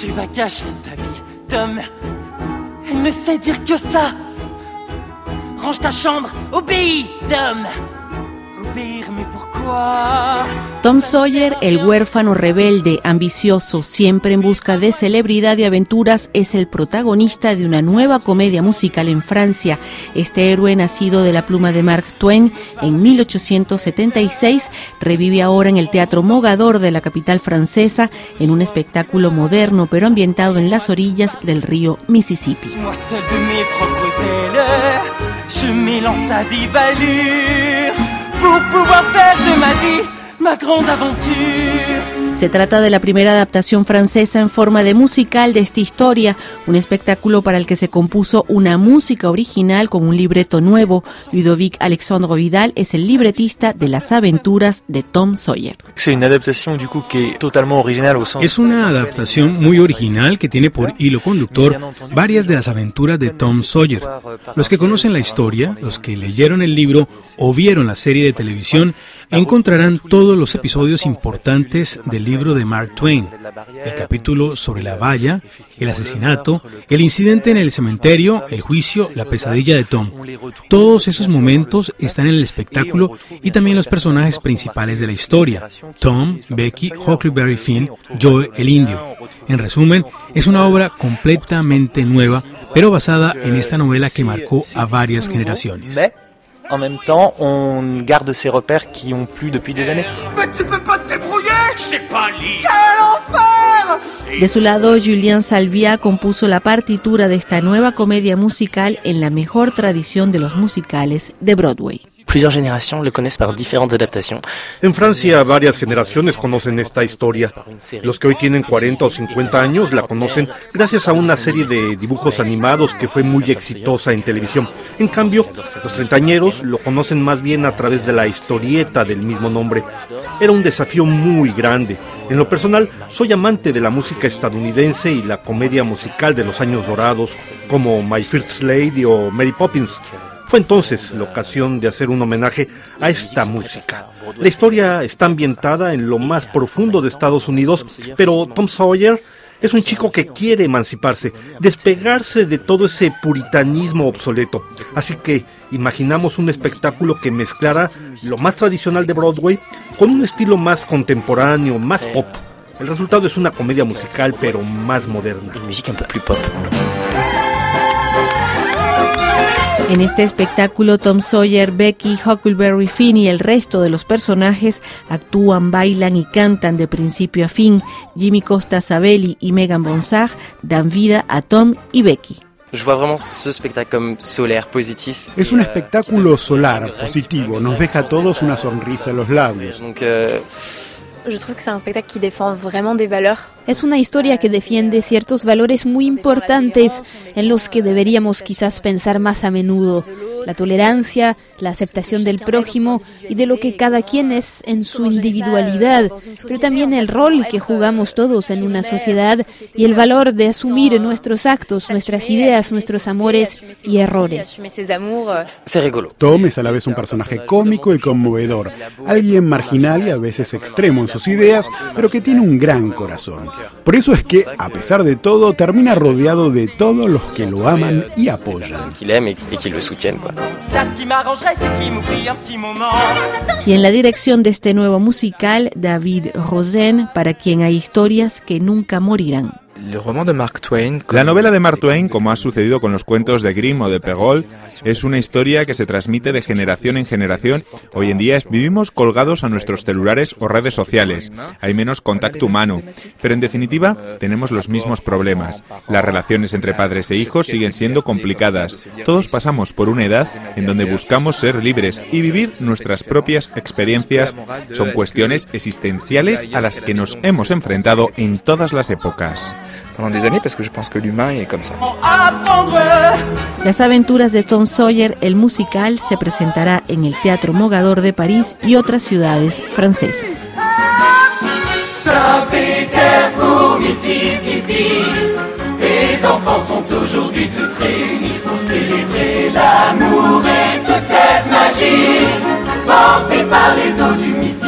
Tu vas gâcher ta vie, Tom. Elle ne sait dire que ça. Range ta chambre, obéis, Tom. Obéir, mais pourquoi? Tom Sawyer, el huérfano rebelde, ambicioso, siempre en busca de celebridad y aventuras, es el protagonista de una nueva comedia musical en Francia. Este héroe, nacido de la pluma de Mark Twain en 1876, revive ahora en el Teatro Mogador de la capital francesa en un espectáculo moderno pero ambientado en las orillas del río Mississippi. Je m'élance à vive allure pour pouvoir faire de ma vie ma grande aventure. Se trata de la primera adaptación francesa en forma de musical de esta historia, un espectáculo para el que se compuso una música original con un libreto nuevo. Ludovic Alexandre Vidal es el libretista de las aventuras de Tom Sawyer. Es una adaptación muy original que tiene por hilo conductor varias de las aventuras de Tom Sawyer. Los que conocen la historia, los que leyeron el libro o vieron la serie de televisión, encontrarán todos los episodios importantes del libro de Mark Twain, el capítulo sobre la valla, el asesinato, el incidente en el cementerio, el juicio, la pesadilla de Tom. Todos esos momentos están en el espectáculo y también los personajes principales de la historia: Tom, Becky, Huckleberry Finn, Joe el indio. En resumen, es una obra completamente nueva, pero basada en esta novela que marcó a varias generaciones. En même temps, on garde ces repères qui ont plu depuis des années. Mais tu peux pas te débrouiller! C'est pas libre! Quel enfer! De su lado, Julien Salvia compuso la partitura de esta nueva comedia musical en la mejor tradición de los musicales de Broadway. Plusieurs générations le connaissent par différentes adaptations. En Francia, varias generaciones conocen esta historia. Los que hoy tienen 40 o 50 años la conocen gracias a una serie de dibujos animados que fue muy exitosa en televisión. En cambio, los treintañeros lo conocen más bien a través de la historieta del mismo nombre. Era un desafío muy grande. En lo personal, soy amante de la música estadounidense y la comedia musical de los años dorados, como My First Lady o Mary Poppins. Fue entonces la ocasión de hacer un homenaje a esta música. La historia está ambientada en lo más profundo de Estados Unidos, pero Tom Sawyer es un chico que quiere emanciparse, despegarse de todo ese puritanismo obsoleto. Así que imaginamos un espectáculo que mezclara lo más tradicional de Broadway con un estilo más contemporáneo, más pop. El resultado es una comedia musical, pero más moderna. Une musique un peu plus pop. En este espectáculo, Tom Sawyer, Becky, Huckleberry Finn y el resto de los personajes actúan, bailan y cantan de principio a fin. Jimmy Costa Sabelli y Megan Bonsard dan vida a Tom y Becky. Je vois vraiment ce spectacle comme solaire, positif. Es un espectáculo solar, positivo, nos deja a todos una sonrisa en los labios. Donc, Je trouve que c'est un spectacle qui défend vraiment des valeurs. Es una historia que defiende ciertos valores muy importantes en los que deberíamos quizás pensar más a menudo. La tolerancia, la aceptación del prójimo y de lo que cada quien es en su individualidad, pero también el rol que jugamos todos en una sociedad y el valor de asumir nuestros actos, nuestras ideas, nuestros amores y errores. c'est rigolo. Tom es a la vez un personaje cómico y conmovedor, alguien marginal y a veces extremo en sus ideas, pero que tiene un gran corazón. Por eso es que, a pesar de todo, termina rodeado de todos los que lo aman y apoyan. Qu'il aime et qui le soutiennent, quoi. Là, ce qui m'arrangerait, c'est qu'il m'oublie un petit moment. Y en la dirección de este nuevo musical, David Rosen, para quien hay historias que nunca morirán. La novela de Mark Twain, como ha sucedido con los cuentos de Grimm o de Perrault, es una historia que se transmite de generación en generación. Hoy en día vivimos colgados a nuestros celulares o redes sociales. Hay menos contacto humano. Pero en definitiva, tenemos los mismos problemas. Las relaciones entre padres e hijos siguen siendo complicadas. Todos pasamos por una edad en donde buscamos ser libres y vivir nuestras propias experiencias. Son cuestiones existenciales a las que nos hemos enfrentado en todas las épocas. Pendant des années parce que je pense que l'humain est comme ça. Las aventuras de Tom Sawyer, el musical, se presentará en el Teatro Mogador de París y otras ciudades francesas. Saint-Pétersbourg, Mississippi, tes enfants sont aujourd'hui tous réunis pour célébrer l'amour et toute cette magie portée par les eaux du Mississippi.